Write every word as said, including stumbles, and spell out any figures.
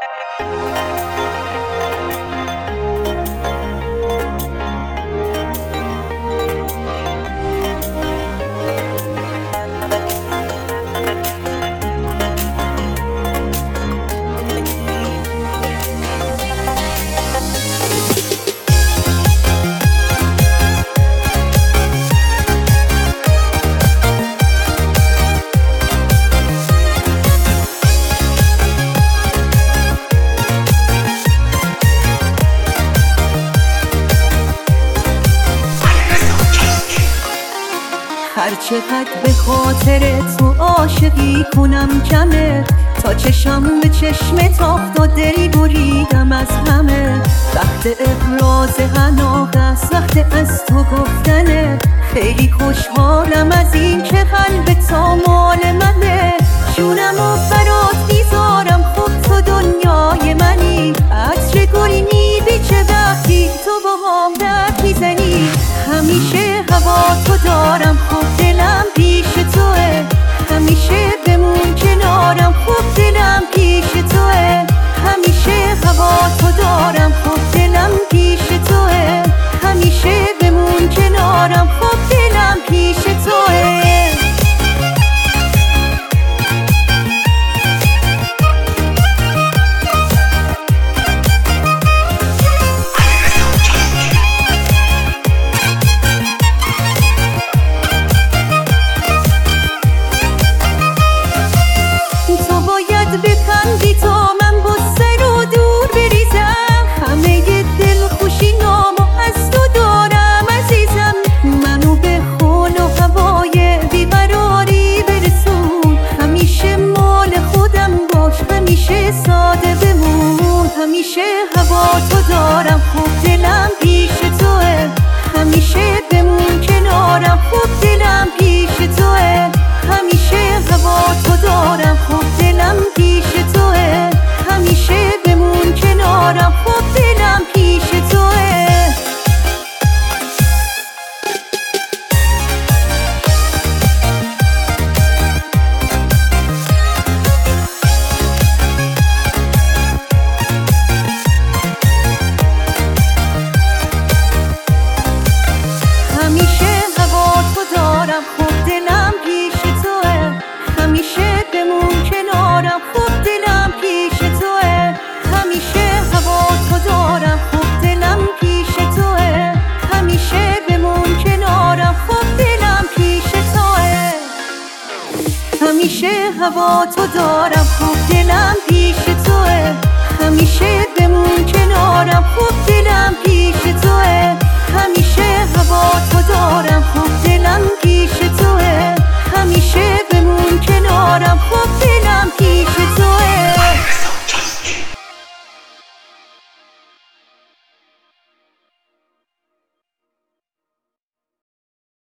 هر چقدر به خاطر تو عاشقی کنم کمه، تا چشم به چشم تاخت و دل بریدم از همه. وقت ابراز حناق است، وقت از تو گفتنه. خیلی خوشحالم از این که قلب تا مال منه. جونمو برات میذارم، خوب تو دنیای منی. عطر گلی میبیچه وقتی تو با هم دست میزنی. همیشه هوا تو دارم، خوب دلم پیش توه. همیشه بمون کنارم، خوب دلم پیش توه. همیشه هوا تو دارم، خوب دلم پیش توه. همیشه بمون کنارم، خوب دلم پیش توه. بخندی تا من با سر و دور بریزم. همه دل خوشی نامو از تو دارم عزیزم. منو به خون و هوای بیقراری برسون. همیشه مال خودم باش، همیشه ساده بمون. همیشه هوا تو دارم، خوب دلم پیش توه. همیشه بمون کنارم، خوب دلم پیش توه. همیشه هوا تو دارم، خوب دلم پیش توه. همیشه بمون کنارم، خوب دلم پیش توه. همیشه هوا تو دارم، خوب دلم پیش توه. همیشه بمون کنارم، خوب دلم پیش توه. همیشه هوا تو دارم، خوب دلم پیش توه. همیشه بمون کنارم، خوب دلم پیش توه. همیشه هوا تو دارم.